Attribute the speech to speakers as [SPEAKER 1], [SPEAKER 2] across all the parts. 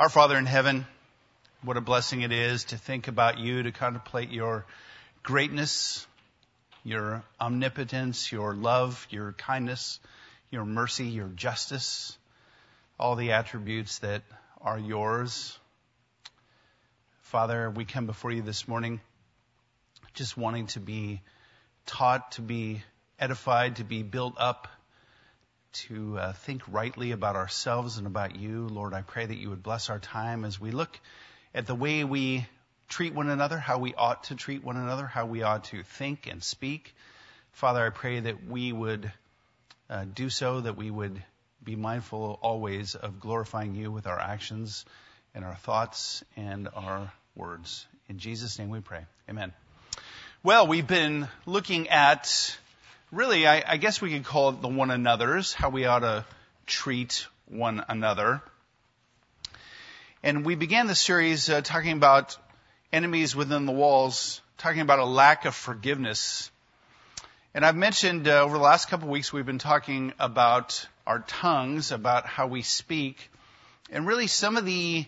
[SPEAKER 1] Our Father in heaven, what a blessing it is to think about you, to contemplate your greatness, your omnipotence, your love, your kindness, your mercy, your justice, all the attributes that are yours. Father, we come before you this morning just wanting to be taught, to be edified, to be built up, to think rightly about ourselves and about you. Lord, I pray that you would bless our time as we look at the way we treat one another, how we ought to treat one another, how we ought to think and speak. Father, I pray that we would do so, that we would be mindful always of glorifying you with our actions and our thoughts and our words. In Jesus' name we pray. Amen. Well, we've been looking at, really, I guess we could call it the one another's, how we ought to treat one another. And we began the series talking about enemies within the walls, talking about a lack of forgiveness. And I've mentioned over the last couple of weeks we've been talking about our tongues, about how we speak, and really some of the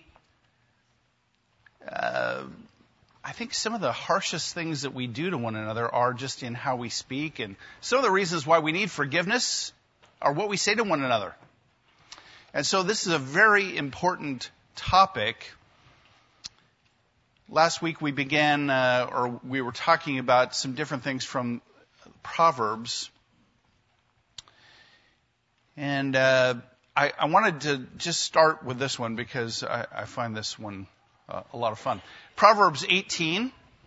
[SPEAKER 1] I think some of the harshest things that we do to one another are just in how we speak. And some of the reasons why we need forgiveness are what we say to one another. And so this is a very important topic. Last week we began, we were talking about some different things from Proverbs. And I wanted to just start with this one because I find this one a lot of fun. Proverbs 18.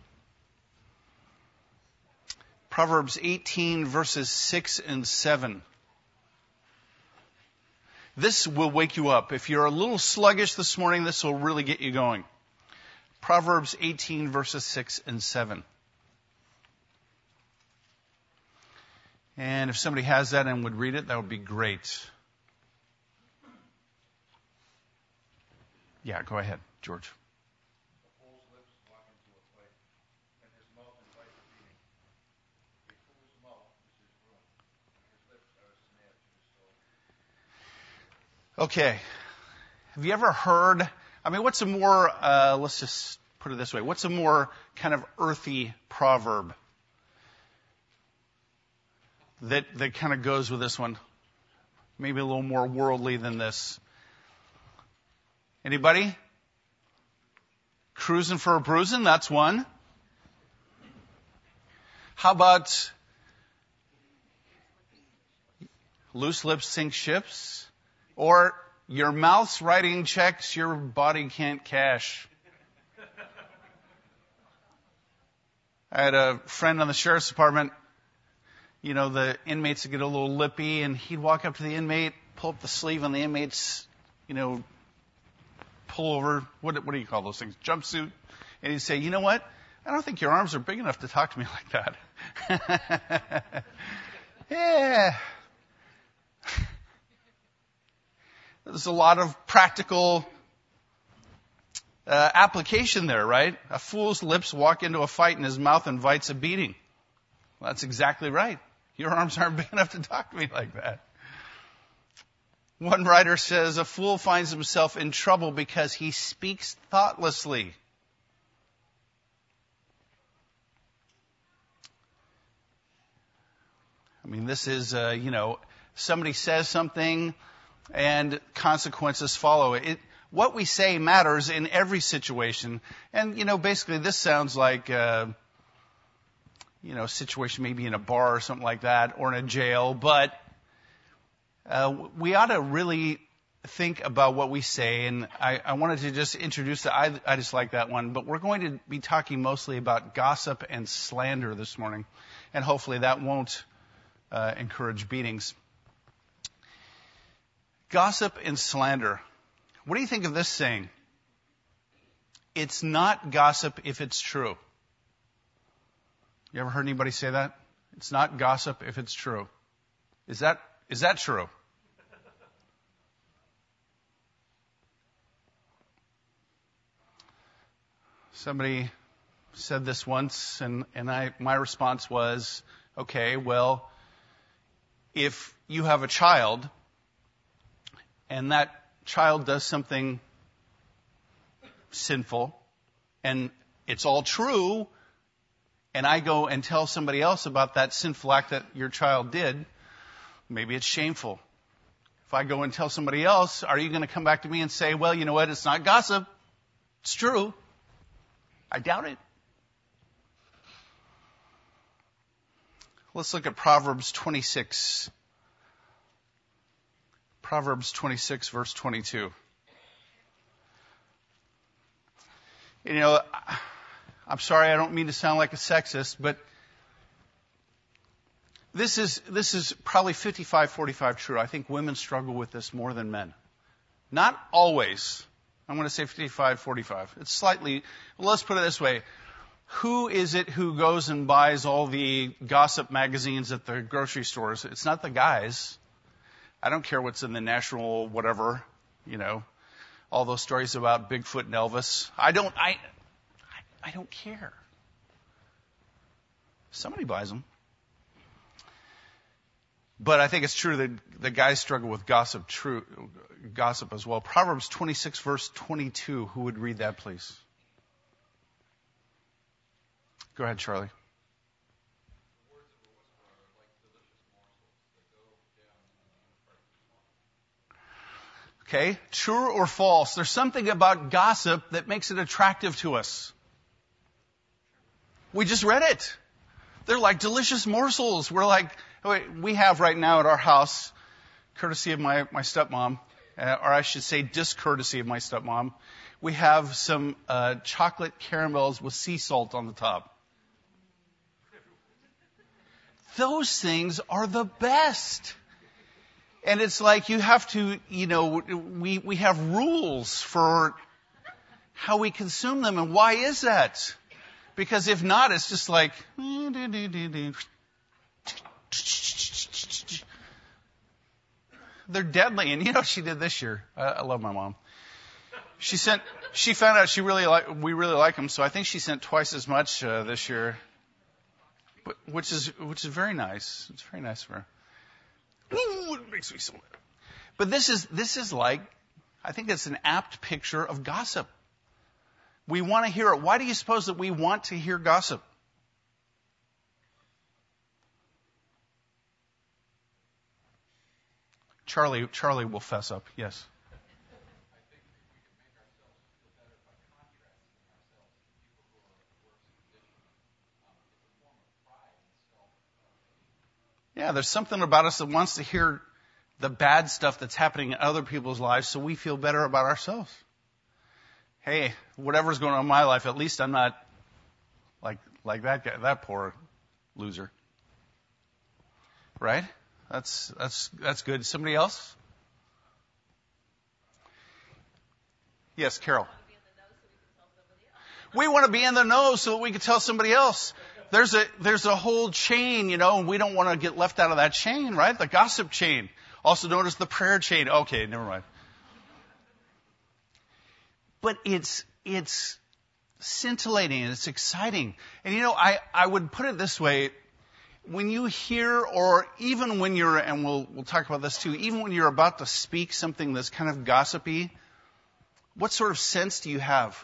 [SPEAKER 1] Proverbs 18 verses 6 and 7. This will wake you up. If you're a little sluggish this morning, this will really get you going. Proverbs 18 verses 6 and 7. And if somebody has that and would read it, that would be great. Yeah, go ahead, George. Okay. Have you ever heard, what's a more, let's just put it this way, what's a more kind of earthy proverb that kind of goes with this one? Maybe a little more worldly than this. Anybody? Cruising for a bruising, that's one. How about loose lips sink ships? Or your mouth's writing checks your body can't cash. I had a friend on the sheriff's department. You know, the inmates would get a little lippy, and he'd walk up to the inmate, pull up the sleeve on the inmate's, pull over, what do you call those things? Jumpsuit. And he'd say, you know what? I don't think your arms are big enough to talk to me like that. Yeah. There's a lot of practical application there, right? A fool's lips walk into a fight and his mouth invites a beating. Well, that's exactly right. Your arms aren't big enough to talk to me like that. One writer says, a fool finds himself in trouble because he speaks thoughtlessly. This is, somebody says something and consequences follow. What we say matters in every situation. And, basically this sounds like, a situation maybe in a bar or something like that, or in a jail. But we ought to really think about what we say. And I wanted to just introduce that. I just like that one. But we're going to be talking mostly about gossip and slander this morning. And hopefully that won't encourage beatings. Gossip and slander. What do you think of this saying? It's not gossip if it's true. You ever heard anybody say that? It's not gossip if it's true. Is that true? Somebody said this once, and my response was, okay, well, if you have a child and that child does something sinful and it's all true, and I go and tell somebody else about that sinful act that your child did, maybe it's shameful. If I go and tell somebody else, are you going to come back to me and say, well, you know what, it's not gossip, it's true? I doubt it. Let's look at Proverbs 26. Proverbs 26, verse 22. You know, I'm sorry, I don't mean to sound like a sexist, but this is probably 55-45 true. I think women struggle with this more than men. Not always. I'm going to say 55-45. It's slightly, let's put it this way. Who is it who goes and buys all the gossip magazines at the grocery stores? It's not the guys. I don't care what's in the national whatever, you know, all those stories about Bigfoot and Elvis. I don't care. Somebody buys them. But I think it's true that the guys struggle with gossip as well. Proverbs 26, verse 22. Who would read that, please? Go ahead, Charlie. Okay, true or false? There's something about gossip that makes it attractive to us. We just read it. They're like delicious morsels. We have right now at our house, courtesy of my stepmom, or I should say discourtesy of my stepmom, we have some chocolate caramels with sea salt on the top. Those things are the best. And it's like you have to, you know, we have rules for how we consume them. And why is that? Because if not, it's just like, they're deadly. And you know what she did this year? I love my mom. She found out we really like them. So I think she sent twice as much this year, which is very nice. It's very nice of her. Ooh, it makes me so mad. But this is like, I think it's an apt picture of gossip. We want to hear it. Why do you suppose that we want to hear gossip? Charlie will fess up. Yes.
[SPEAKER 2] I think we can make ourselves feel better by contrasting ourselves to people who are in worse conditions. It's a form of pride and self.
[SPEAKER 1] Yeah, there's something about us that wants to hear the bad stuff that's happening in other people's lives so we feel better about ourselves. Hey, whatever's going on in my life, at least I'm not like that guy, that poor loser. Right? That's good. Somebody else? Yes, Carol. We want to be in the know so that we can tell somebody else. There's a whole chain, you know, and we don't want to get left out of that chain, right? The gossip chain. Also known as the prayer chain. Okay, never mind. But it's scintillating and it's exciting. And you know, I would put it this way. When you hear, or even when you're, and we'll talk about this too, even when you're about to speak something that's kind of gossipy, what sort of sense do you have?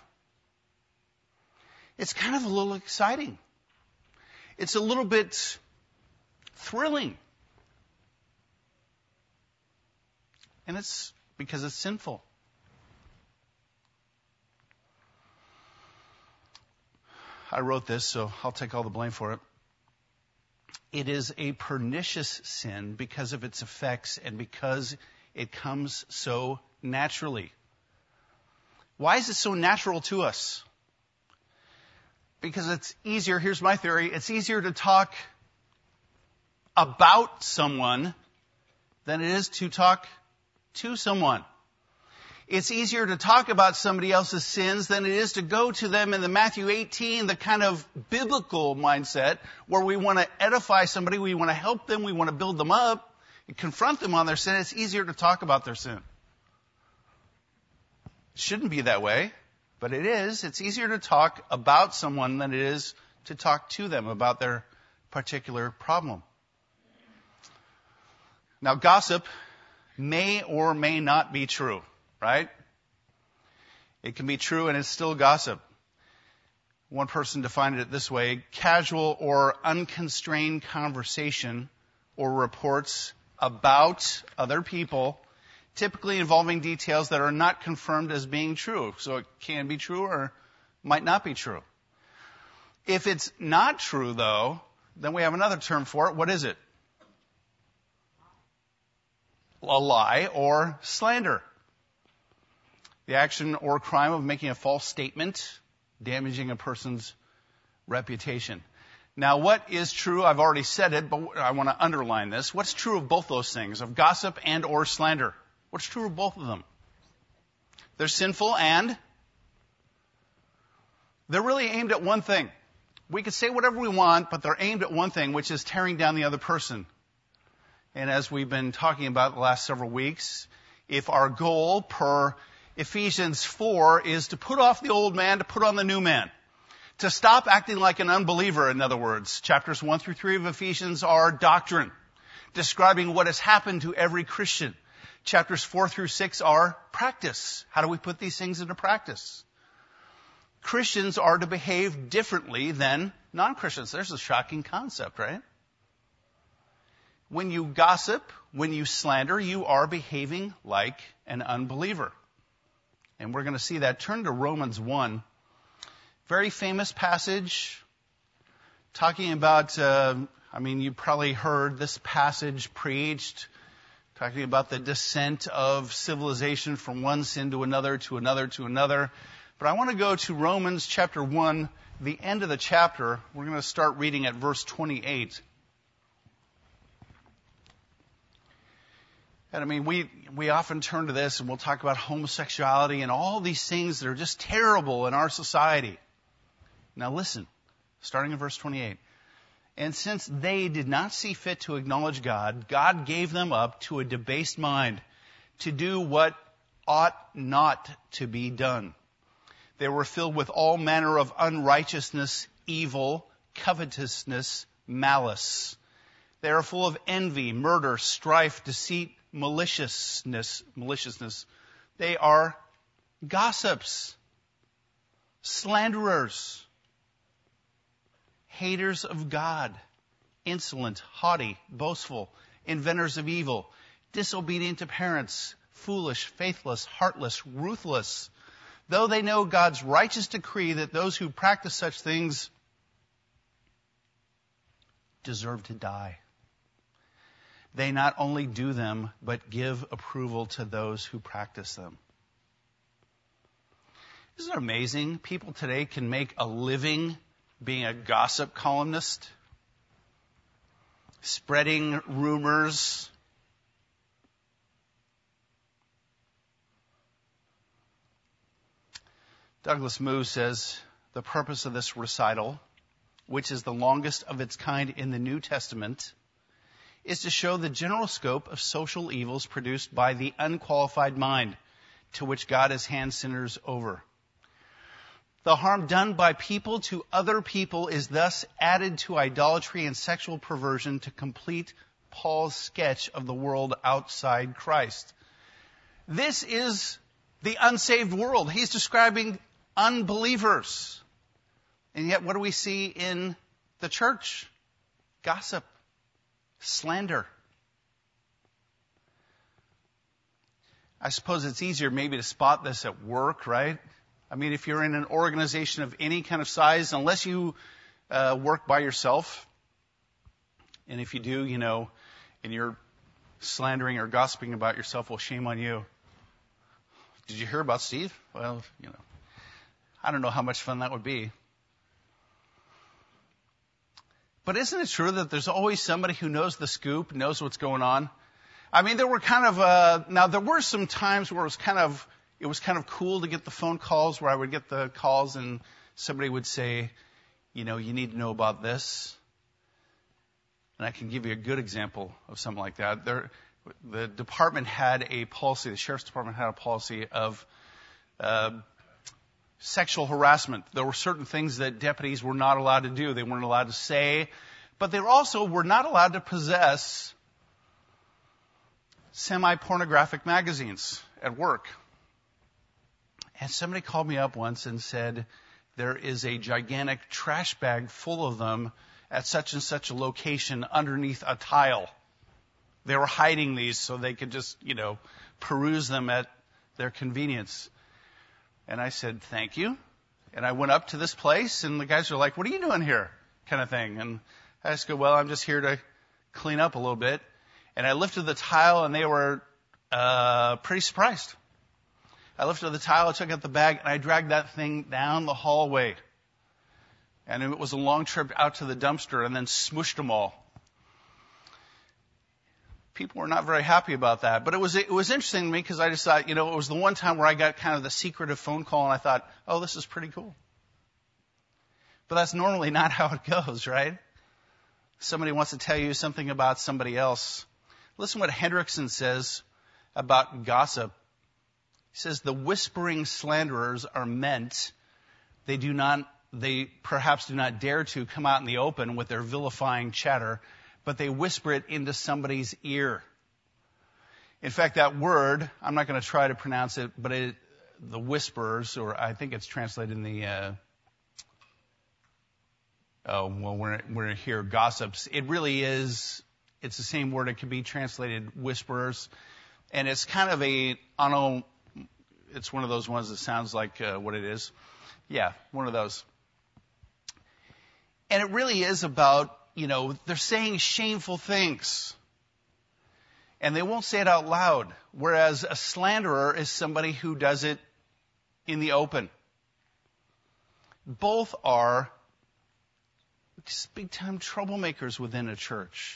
[SPEAKER 1] It's kind of a little exciting. It's a little bit thrilling. And it's because it's sinful. I wrote this, so I'll take all the blame for it. It is a pernicious sin because of its effects and because it comes so naturally. Why is it so natural to us? Because it's easier, here's my theory, it's easier to talk about someone than it is to talk to someone. It's easier to talk about somebody else's sins than it is to go to them in the Matthew 18, the kind of biblical mindset where we want to edify somebody, we want to help them, we want to build them up, and confront them on their sin. It's easier to talk about their sin. It shouldn't be that way, but it is. It's easier to talk about someone than it is to talk to them about their particular problem. Now, gossip may or may not be true. Right? It can be true and it's still gossip. One person defined it this way: casual or unconstrained conversation or reports about other people, typically involving details that are not confirmed as being true. So it can be true or might not be true. If it's not true, though, then we have another term for it. What is it? A lie or slander. The action or crime of making a false statement, damaging a person's reputation. Now, what is true? I've already said it, but I want to underline this. What's true of both those things, of gossip and or slander? What's true of both of them? They're sinful and they're really aimed at one thing. We could say whatever we want, but they're aimed at one thing, which is tearing down the other person. And as we've been talking about the last several weeks, if our goal per Ephesians 4 is to put off the old man, to put on the new man, to stop acting like an unbeliever, in other words, chapters 1 through 3 of Ephesians are doctrine, describing what has happened to every Christian. Chapters 4 through 6 are practice. How do we put these things into practice? Christians are to behave differently than non-Christians. There's a shocking concept, right? When you gossip, when you slander, you are behaving like an unbeliever. And we're going to see that. Turn to Romans 1. Very famous passage talking about, you probably heard this passage preached, talking about the descent of civilization from one sin to another, to another, to another. But I want to go to Romans chapter 1, the end of the chapter. We're going to start reading at verse 28. And we often turn to this and we'll talk about homosexuality and all these things that are just terrible in our society. Now listen, starting in verse 28. And since they did not see fit to acknowledge God, God gave them up to a debased mind to do what ought not to be done. They were filled with all manner of unrighteousness, evil, covetousness, malice. They are full of envy, murder, strife, deceit, maliciousness. They are gossips, slanderers, haters of God, insolent, haughty, boastful, inventors of evil, disobedient to parents, foolish, faithless, heartless, ruthless. Though they know God's righteous decree that those who practice such things deserve to die, they not only do them, but give approval to those who practice them. Isn't it amazing? People today can make a living being a gossip columnist, spreading rumors. Douglas Moo says, the purpose of this recital, which is the longest of its kind in the New Testament, is to show the general scope of social evils produced by the unqualified mind to which God has handed sinners over. The harm done by people to other people is thus added to idolatry and sexual perversion to complete Paul's sketch of the world outside Christ. This is the unsaved world. He's describing unbelievers. And yet what do we see in the church? Gossip, slander. I suppose it's easier maybe to spot this at work, right? If you're in an organization of any kind of size, unless you work by yourself, and if you do, and you're slandering or gossiping about yourself, well, shame on you. Did you hear about Steve? Well, I don't know how much fun that would be. But isn't it true that there's always somebody who knows the scoop, knows what's going on? There were there were some times where it was kind of cool to get the phone calls, where I would get the calls and somebody would say, you need to know about this. And I can give you a good example of something like that. The department had a policy, the sheriff's department had a policy of sexual harassment. There were certain things that deputies were not allowed to do. They weren't allowed to say, but they also were not allowed to possess semi-pornographic magazines at work. And somebody called me up once and said, there is a gigantic trash bag full of them at such and such a location underneath a tile. They were hiding these so they could just, peruse them at their convenience. And I said, thank you. And I went up to this place, and the guys were like, what are you doing here? Kind of thing. And I just go, well, I'm just here to clean up a little bit. And I lifted the tile, and they were pretty surprised. I lifted the tile, I took out the bag, and I dragged that thing down the hallway. And it was a long trip out to the dumpster, and then smushed them all. People were not very happy about that. But it was interesting to me because I just thought, it was the one time where I got kind of the secretive phone call, and I thought, oh, this is pretty cool. But that's normally not how it goes, right? Somebody wants to tell you something about somebody else. Listen what Hendrickson says about gossip. He says, the whispering slanderers are meant, they perhaps do not dare to come out in the open with their vilifying chatter, but they whisper it into somebody's ear. In fact, that word, I'm not going to try to pronounce it, but the whisperers, or I think it's translated in the, we're here, gossips. It really is, it's the same word. It could be translated whisperers. And it's kind of it's one of those ones that sounds like what it is. Yeah, one of those. And it really is about, they're saying shameful things. And they won't say it out loud. Whereas a slanderer is somebody who does it in the open. Both are just big-time troublemakers within a church.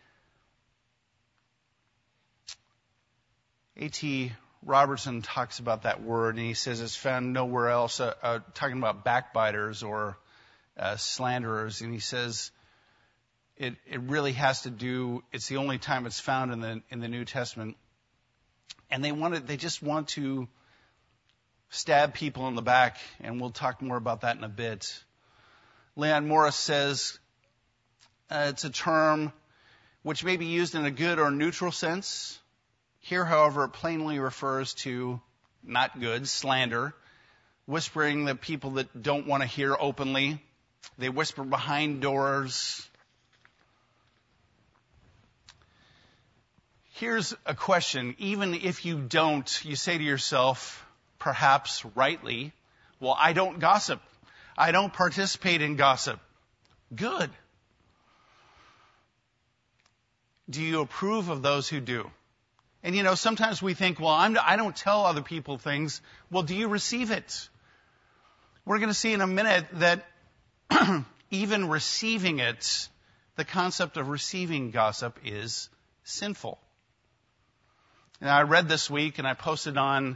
[SPEAKER 1] A.T. Robertson talks about that word, and he says it's found nowhere else, talking about backbiters or slanderers. And he says it really has to do, it's the only time it's found in the New Testament. And they just want to stab people in the back, and we'll talk more about that in a bit. Leon Morris says it's a term which may be used in a good or neutral sense. Here, however, it plainly refers to not good, slander, whispering the people that don't want to hear openly. They whisper behind doors. Here's a question. Even if you say to yourself, perhaps rightly, well, I don't gossip. I don't participate in gossip. Good. Do you approve of those who do? And sometimes we think, well, I don't tell other people things. Well, do you receive it? We're going to see in a minute that even receiving it, the concept of receiving gossip is sinful. Now, I read this week, and I posted on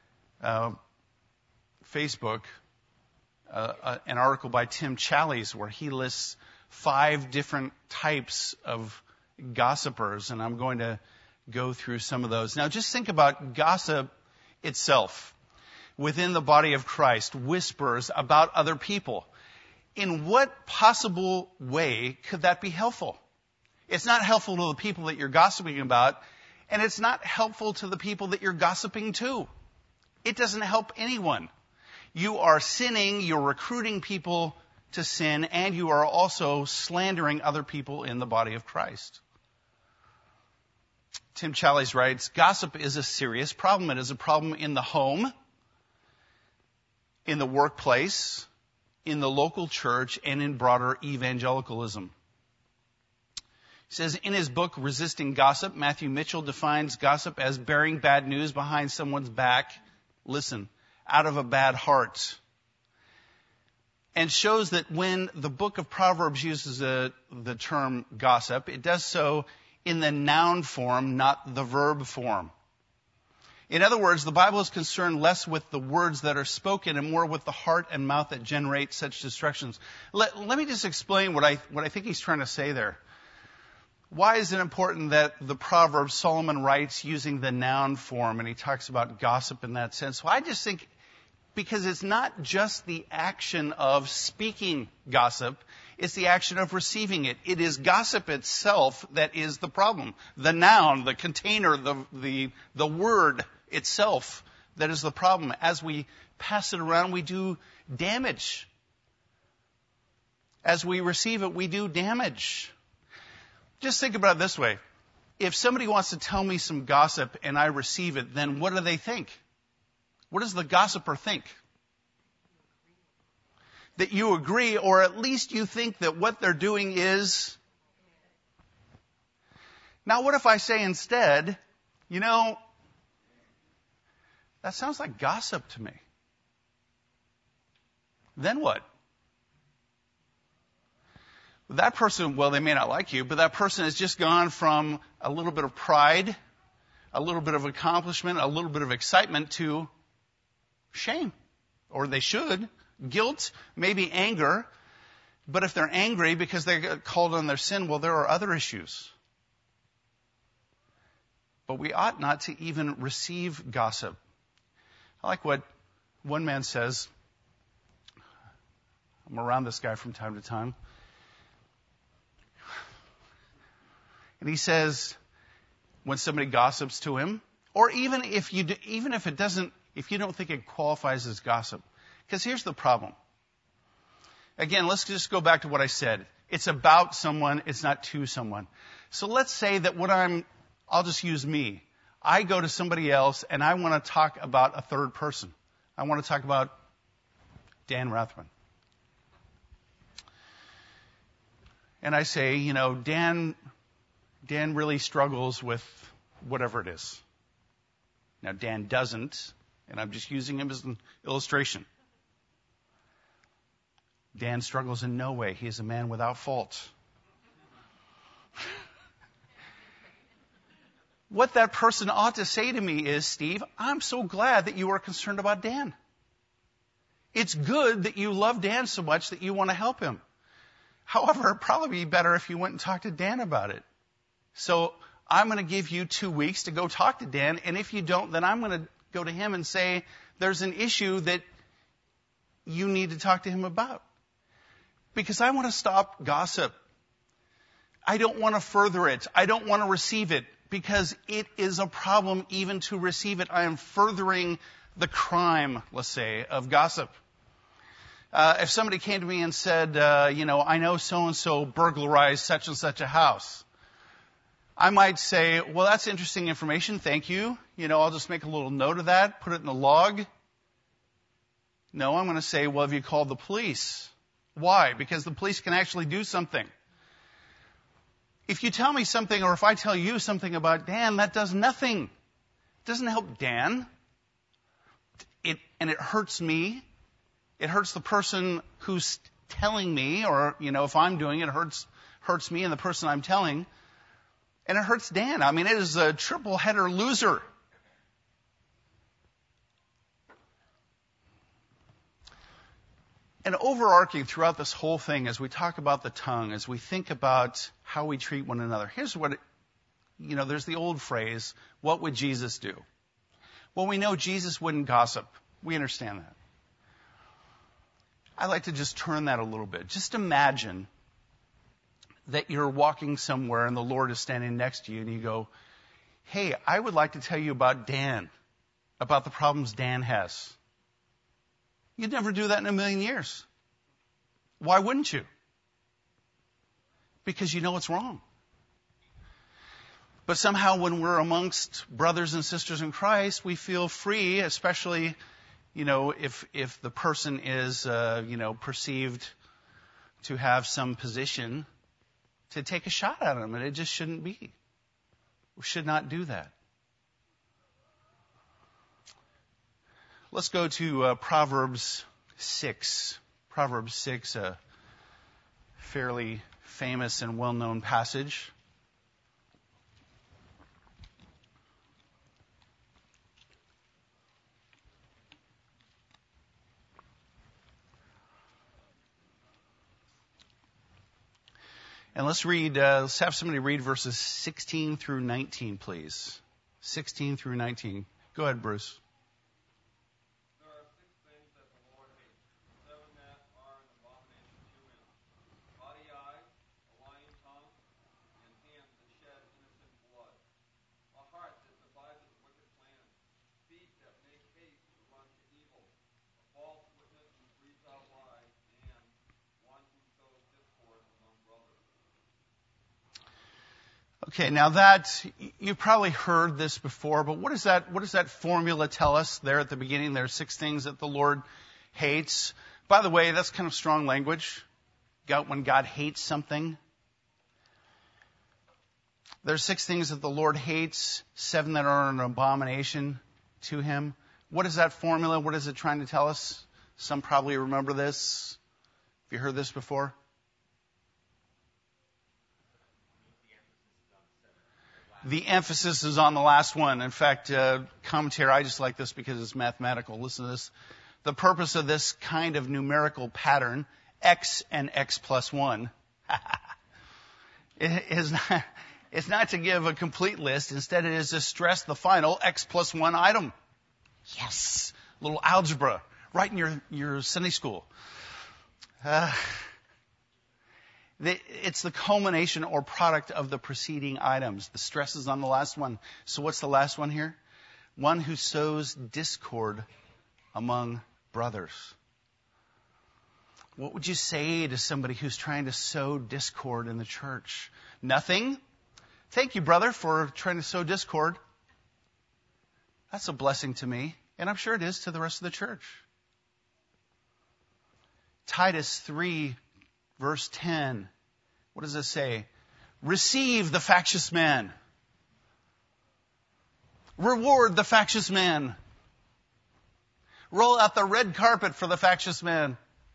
[SPEAKER 1] Facebook an article by Tim Challies where he lists 5 different types of gossipers, and I'm going to go through some of those. Now, just think about gossip itself within the body of Christ, whispers about other people. In what possible way could that be helpful? It's not helpful to the people that you're gossiping about, and it's not helpful to the people that you're gossiping to. It doesn't help anyone. You are sinning, you're recruiting people to sin, and you are also slandering other people in the body of Christ. Tim Challies writes, gossip is a serious problem. It is a problem in the home, in the workplace, in the local church, and in broader evangelicalism. He says, in his book, Resisting Gossip, Matthew Mitchell defines gossip as bearing bad news behind someone's back, listen, out of a bad heart. And shows that when the book of Proverbs uses the term gossip, it does so in the noun form, not the verb form. In other words, the Bible is concerned less with the words that are spoken and more with the heart and mouth that generate such destructions. Let me just explain what I think he's trying to say there. Why is it important that the Proverbs Solomon writes using the noun form, and he talks about gossip in that sense? Well, I just think because it's not just the action of speaking gossip, it's the action of receiving it. It is gossip itself that is the problem. The noun, the container, the word itself that is the problem. As we pass it around, we do damage. As we receive it, we do damage. Just think about it this way. If somebody wants to tell me some gossip and I receive it, then what do they think? What does the gossiper think? That you agree, or at least you think that what they're doing is... Now, what if I say instead, that sounds like gossip to me. Then what? That person, well, they may not like you, but that person has just gone from a little bit of pride, a little bit of accomplishment, a little bit of excitement to shame. Or they should. Guilt, maybe anger. But if they're angry because they got called on their sin, well, there are other issues. But we ought not to even receive gossip. I like what one man says. I'm around this guy from time to time. And he says, when somebody gossips to him, or even if you don't think it qualifies as gossip, because here's the problem. Again, let's just go back to what I said. It's about someone, it's not to someone. So let's say that I'll just use me. I go to somebody else and I want to talk about a third person. I want to talk about Dan Rathman. And I say, Dan really struggles with whatever it is. Now, Dan doesn't, and I'm just using him as an illustration. Dan struggles in no way. He is a man without fault. What that person ought to say to me is, Steve, I'm so glad that you are concerned about Dan. It's good that you love Dan so much that you want to help him. However, it'd probably be better if you went and talked to Dan about it. So I'm going to give you 2 weeks to go talk to Dan, and if you don't, then I'm going to go to him and say, there's an issue that you need to talk to him about. Because I want to stop gossip. I don't want to further it. I don't want to receive it, because it is a problem even to receive it. I am furthering the crime, let's say, of gossip. If somebody came to me and said, I know so-and-so burglarized such and such a house, I might say, well, that's interesting information. Thank you. I'll just make a little note of that, put it in the log. No, I'm going to say, well, have you called the police? Why? Because the police can actually do something. If you tell me something, or if I tell you something about Dan, that does nothing. It doesn't help Dan. And it hurts me. It hurts the person who's telling me, or, if I'm doing it, it hurts me and the person I'm telling. And it hurts Dan. I mean, it is a triple header loser. And overarching throughout this whole thing, as we talk about the tongue, as we think about how we treat one another, here's what, there's the old phrase, what would Jesus do? Well, we know Jesus wouldn't gossip. We understand that. I like to just turn that a little bit. Just imagine that you're walking somewhere and the Lord is standing next to you and you go, hey, I would like to tell you about Dan, about the problems Dan has. You'd never do that in a million years. Why wouldn't you? Because you know it's wrong. But somehow when we're amongst brothers and sisters in Christ, we feel free, especially, if the person is, perceived to have some position, to take a shot at them. And it just shouldn't be. We should not do that. Let's go to Proverbs 6. Proverbs 6, a fairly famous and well-known passage. And let's have somebody read verses 16 through 19, please. 16 through 19. Go ahead, Bruce. Okay, now that, you've probably heard this before, but what does that formula tell us there at the beginning? There are 6 things that the Lord hates. By the way, that's kind of strong language. When God hates something. There's 6 things that the Lord hates, 7 that are an abomination to Him. What is that formula? What is it trying to tell us? Some probably remember this. Have you heard this before? The emphasis is on the last one. In fact, commentary, I just like this because it's mathematical. Listen to this. The purpose of this kind of numerical pattern, x and x plus 1, it's not to give a complete list. Instead, it is to stress the final x plus 1 item. Yes! A little algebra right in your Sunday school. It's the culmination or product of the preceding items. The stress is on the last one. So what's the last one here? One who sows discord among brothers. What would you say to somebody who's trying to sow discord in the church? Nothing? Thank you, brother, for trying to sow discord. That's a blessing to me, and I'm sure it is to the rest of the church. Titus 3, verse 10. What does it say? Receive the factious man. Reward the factious man. Roll out the red carpet for the factious man.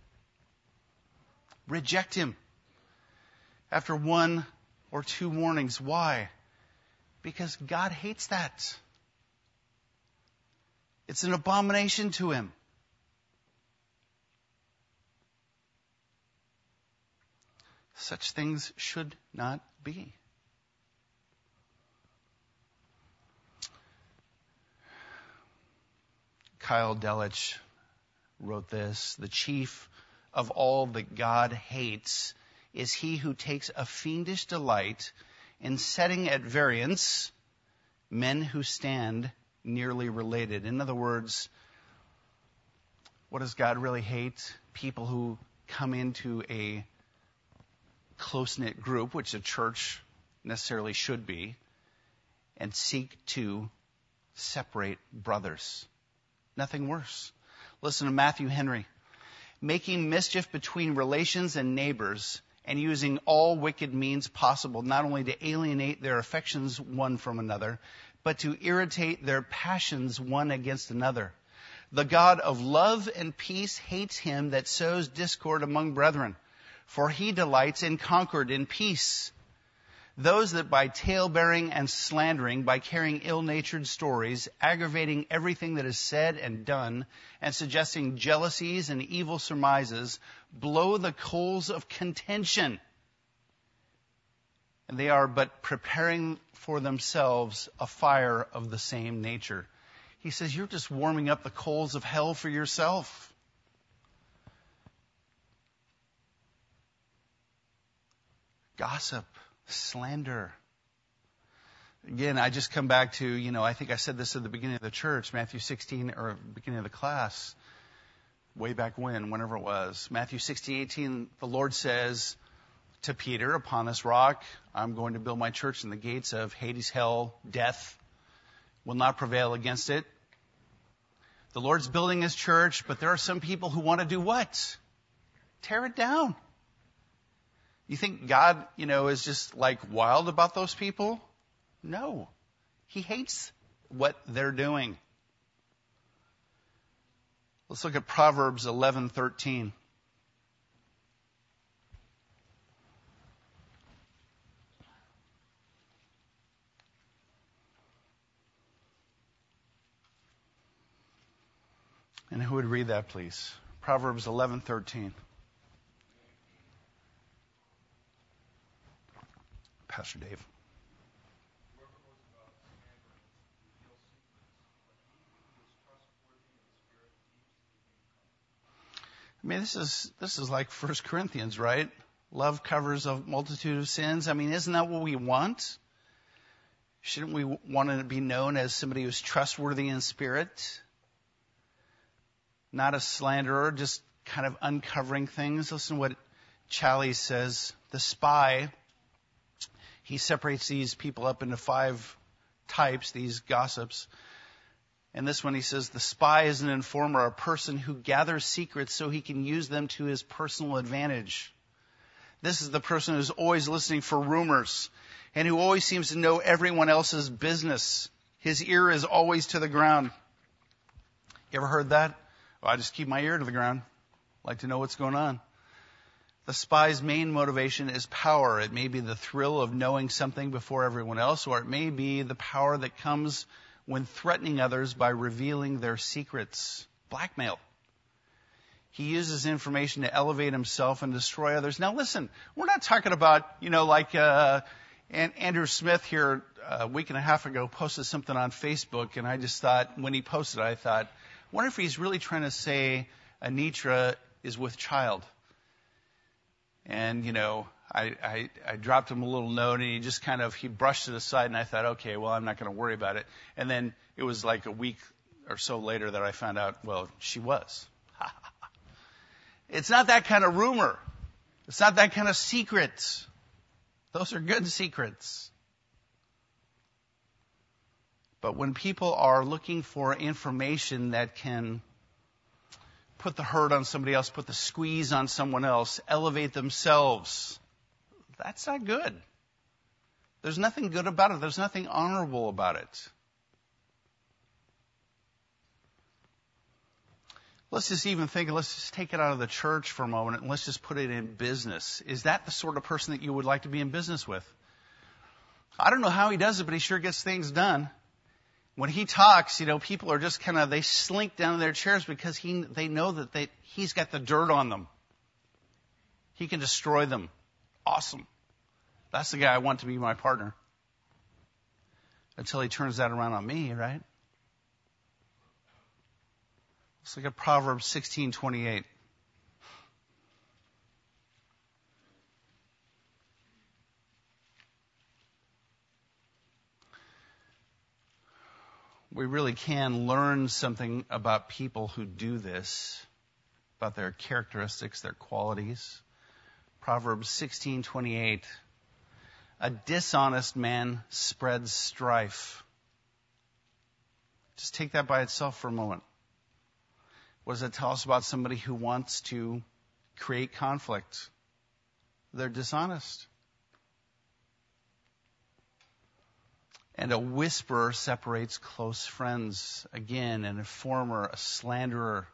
[SPEAKER 1] Reject him after 1 or 2 warnings. Why? Because God hates that. It's an abomination to Him. Such things should not be. Kyle Delich wrote this: the chief of all that God hates is he who takes a fiendish delight in setting at variance men who stand nearly related. In other words, what does God really hate? People who come into a close-knit group, which a church necessarily should be, and seek to separate brothers. Nothing worse. Listen to Matthew Henry. Making mischief between relations and neighbors and using all wicked means possible, not only to alienate their affections one from another, but to irritate their passions one against another. The God of love and peace hates him that sows discord among brethren, for He delights in concord in peace. Those that by tale-bearing and slandering, by carrying ill-natured stories, aggravating everything that is said and done, and suggesting jealousies and evil surmises, blow the coals of contention. And they are but preparing for themselves a fire of the same nature. He says, you're just warming up the coals of hell for yourself. Gossip, slander. Again, I just come back to, I think I said this at the beginning of the church, Matthew 16, or beginning of the class, way back whenever it was. Matthew 16:18, the Lord says to Peter, upon this rock, I'm going to build my church, and the gates of Hades, hell, death will not prevail against it. The Lord's building His church, but there are some people who want to do what? Tear it down. You think God, is just like wild about those people? No. He hates what they're doing. Let's look at Proverbs 11:13. And who would read that, please? Proverbs 11:13. Pastor Dave. I mean, this is like 1 Corinthians, right? Love covers a multitude of sins. I mean, isn't that what we want? Shouldn't we want to be known as somebody who's trustworthy in spirit? Not a slanderer, just kind of uncovering things. Listen to what Challies says. The spy, He separates these people up into 5 types, these gossips. And this one he says, the spy is an informer, a person who gathers secrets so he can use them to his personal advantage. This is the person who's always listening for rumors and who always seems to know everyone else's business. His ear is always to the ground. You ever heard that? Well, I just keep my ear to the ground. I like to know what's going on. The spy's main motivation is power. It may be the thrill of knowing something before everyone else, or it may be the power that comes when threatening others by revealing their secrets. Blackmail. He uses information to elevate himself and destroy others. Now listen, we're not talking about, like Andrew Smith here a week and a half ago posted something on Facebook, and I just thought, when he posted it, I thought, I wonder if he's really trying to say Anitra is with child. And, I dropped him a little note, and he brushed it aside, and I thought, okay, well, I'm not going to worry about it. And then it was like a week or so later that I found out, well, she was. It's not that kind of rumor. It's not that kind of secret. Those are good secrets. But when people are looking for information that can put the hurt on somebody else, put the squeeze on someone else, elevate themselves, that's not good. There's nothing good about it. There's nothing honorable about it. Let's just take it out of the church for a moment and let's just put it in business. Is that the sort of person that you would like to be in business with? I don't know how he does it, but he sure gets things done. When he talks, people are just they slink down in their chairs because they know that he's got the dirt on them. He can destroy them. Awesome. That's the guy I want to be my partner. Until he turns that around on me, right? Let's look at Proverbs 16:28. We really can learn something about people who do this, about their characteristics, their qualities. Proverbs 16:28. A dishonest man spreads strife. Just take that by itself for a moment. What does it tell us about somebody who wants to create conflict? They're dishonest. And a whisperer separates close friends. Again, an informer, a slanderer.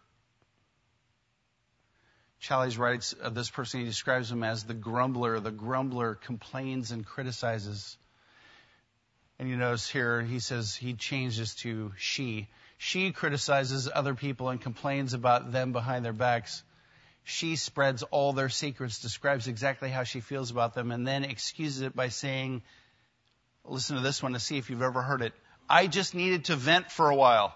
[SPEAKER 1] Challies writes of this person, he describes him as the grumbler. The grumbler complains and criticizes. And you notice here, he says he changes to she. She criticizes other people and complains about them behind their backs. She spreads all their secrets, describes exactly how she feels about them, and then excuses it by saying, listen to this one to see if you've ever heard it. I just needed to vent for a while.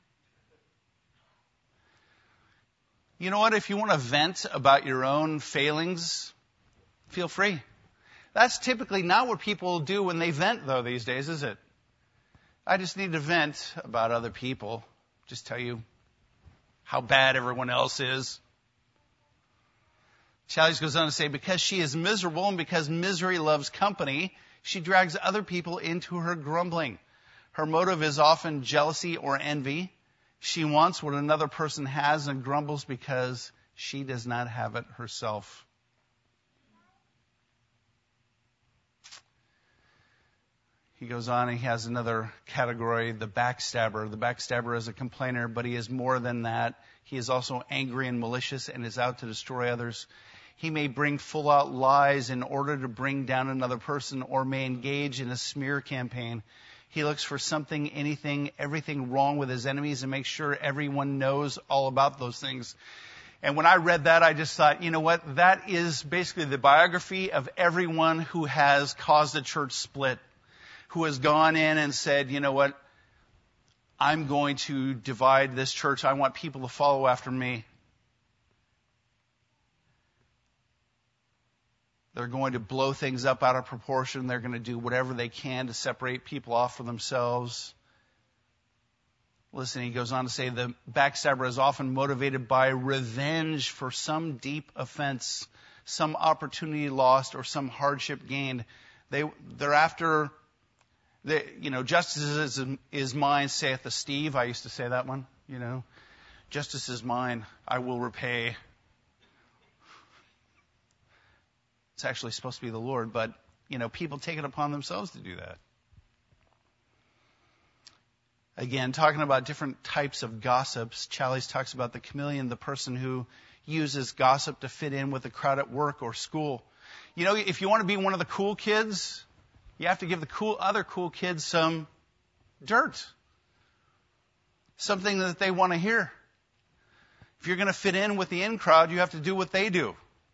[SPEAKER 1] You know what? If you want to vent about your own failings, feel free. That's typically not what people do when they vent, though, these days, is it? I just need to vent about other people. Just tell you how bad everyone else is. Challies goes on to say, because she is miserable and because misery loves company, she drags other people into her grumbling. Her motive is often jealousy or envy. She wants what another person has and grumbles because she does not have it herself. He goes on and he has another category, the backstabber. The backstabber is a complainer, but he is more than that. He is also angry and malicious and is out to destroy others. He may bring full out lies in order to bring down another person or may engage in a smear campaign. He looks for something, anything, everything wrong with his enemies and makes sure everyone knows all about those things. And when I read that, I just thought, you know what? That is basically the biography of everyone who has caused a church split, who has gone in and said, you know what? I'm going to divide this church. I want people to follow after me. They're going to blow things up out of proportion. They're going to do whatever they can to separate people off from themselves. Listen, he goes on to say the backstabber is often motivated by revenge for some deep offense, some opportunity lost, or some hardship gained. They're after, justice is mine, saith the Steve. I used to say that one, Justice is mine, I will repay. It's actually supposed to be the Lord, but, people take it upon themselves to do that. Again, talking about different types of gossips, Challies talks about the chameleon, the person who uses gossip to fit in with the crowd at work or school. If you want to be one of the cool kids, you have to give the other cool kids some dirt. Something that they want to hear. If you're going to fit in with the in crowd, you have to do what they do.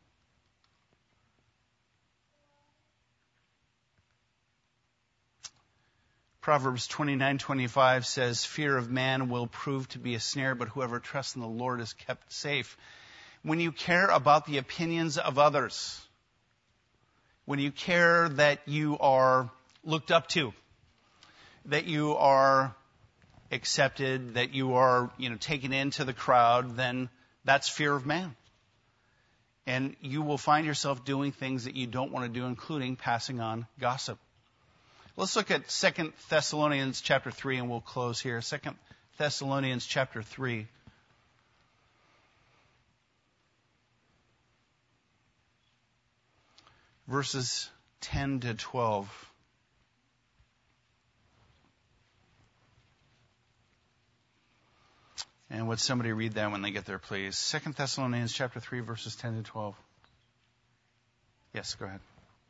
[SPEAKER 1] Proverbs 29:25 says, fear of man will prove to be a snare, but whoever trusts in the Lord is kept safe. When you care about the opinions of others, when you care that you are looked up to, that you are accepted, that you are, taken into the crowd, then that's fear of man. And you will find yourself doing things that you don't want to do, including passing on gossip. Let's look at 2 Thessalonians chapter 3, and we'll close here. 2 Thessalonians chapter 3. Verses 10 to 12. And would somebody read that when they get there, please? 2 Thessalonians chapter 3, verses 10 to 12. Yes, go ahead.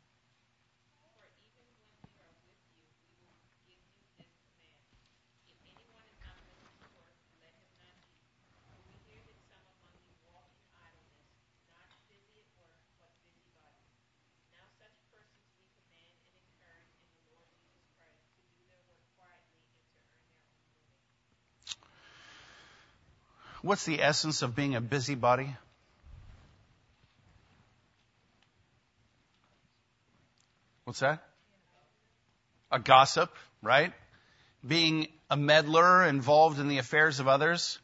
[SPEAKER 1] What's the essence of being a busybody? What's that? A gossip, right? Being a meddler, involved in the affairs of others.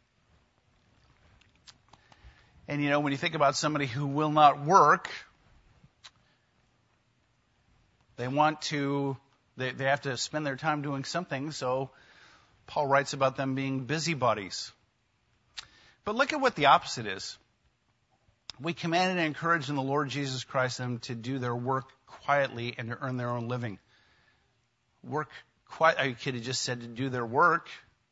[SPEAKER 1] And when you think about somebody who will not work, they have to spend their time doing something, so Paul writes about them being busybodies. But look at what the opposite is. We command and encourage in the Lord Jesus Christ them to do their work quietly and to earn their own living. Work quiet. I could have just said to do their work.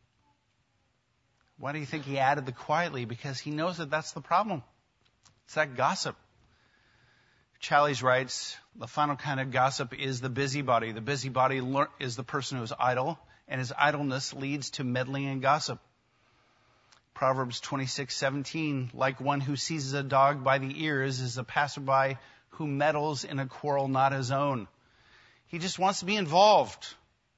[SPEAKER 1] Why do you think he added the quietly? Because he knows that that's the problem. It's that gossip. Challies writes, the final kind of gossip is the busybody. The busybody is the person who is idle, and his idleness leads to meddling and gossip. Proverbs 26:17, like one who seizes a dog by the ears is a passerby who meddles in a quarrel not his own. He just wants to be involved.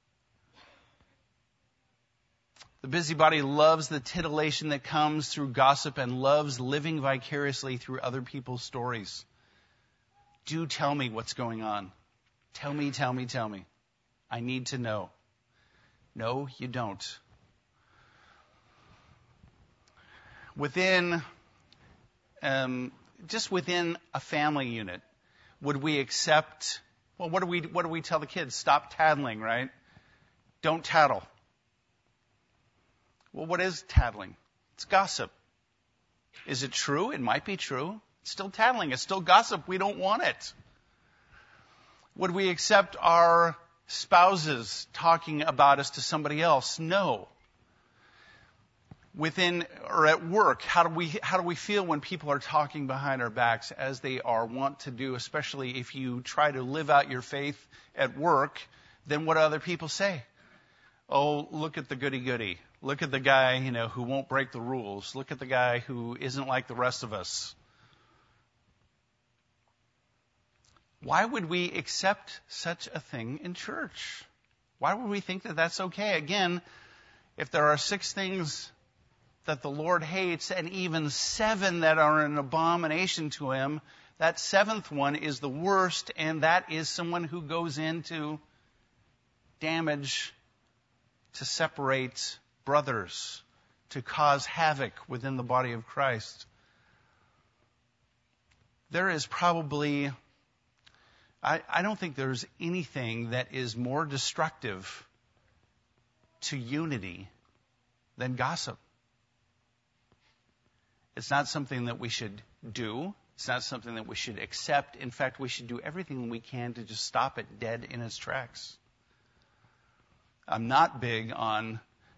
[SPEAKER 1] The busybody loves the titillation that comes through gossip and loves living vicariously through other people's stories. Do tell me what's going on. Tell me. I need to know. No, you don't. Within a family unit, would we accept, what do we tell the kids? Stop tattling, right? Don't tattle. Well, what is tattling? It's gossip. Is it true? It might be true. It's still tattling. It's still gossip. We don't want it. Would we accept our spouses talking about us to somebody else? No. Within or at work, how do we feel when people are talking behind our backs, as they are wont to do, especially if you try to live out your faith at work? Then what do other people say? Oh, look at the goody-goody. Look at the guy, who won't break the rules. Look at the guy who isn't like the rest of us. Why would we accept such a thing in church? Why would we think that that's okay? Again, if there are 6 things that the Lord hates, and even 7 that are an abomination to him, that 7th one is the worst, and that is someone who goes into damage to separate brothers, to cause havoc within the body of Christ. There is probably I don't think there's anything that is more destructive to unity than gossip. It's not something that we should do. It's not something that we should accept. In fact, we should do everything we can to just stop it dead in its tracks. I'm not big on,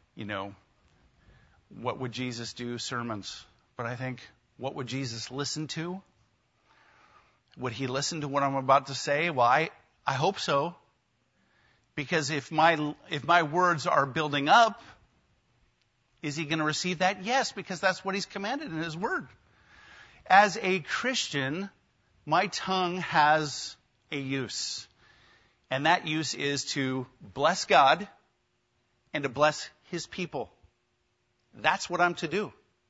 [SPEAKER 1] what would Jesus do sermons, but I think, what would Jesus listen to? Would he listen to what I'm about to say? Well, I hope so. Because if my words are building up, is he going to receive that? Yes, because that's what he's commanded in his word. As a Christian, my tongue has a use. And that use is to bless God and to bless his people. That's what I'm to do.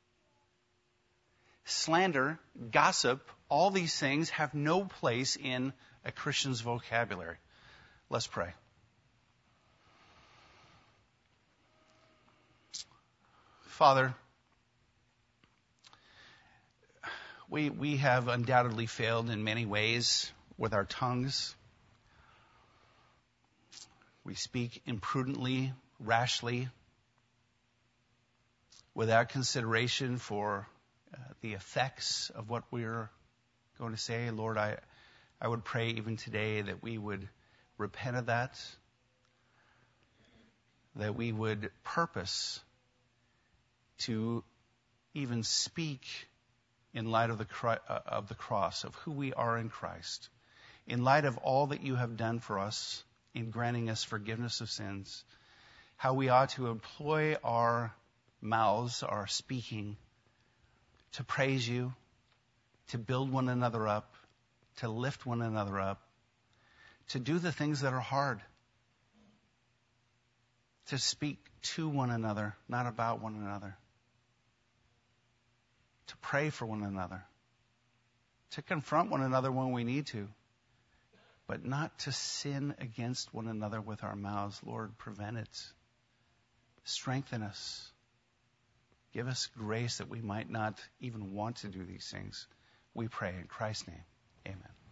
[SPEAKER 1] Slander, gossip, all these things have no place in a Christian's vocabulary. Let's pray. Father, we have undoubtedly failed in many ways with our tongues. We speak imprudently, rashly, without consideration for the effects of what we're going to say. Lord, I would pray even today that we would repent of that we would purpose to even speak in light of the cross, of who we are in Christ, in light of all that you have done for us in granting us forgiveness of sins, how we ought to employ our mouths, our speaking, to praise you, to build one another up, to lift one another up, to do the things that are hard, to speak to one another, not about one another, to pray for one another, to confront one another when we need to, but not to sin against one another with our mouths. Lord, prevent it. Strengthen us. Give us grace that we might not even want to do these things. We pray in Christ's name. Amen.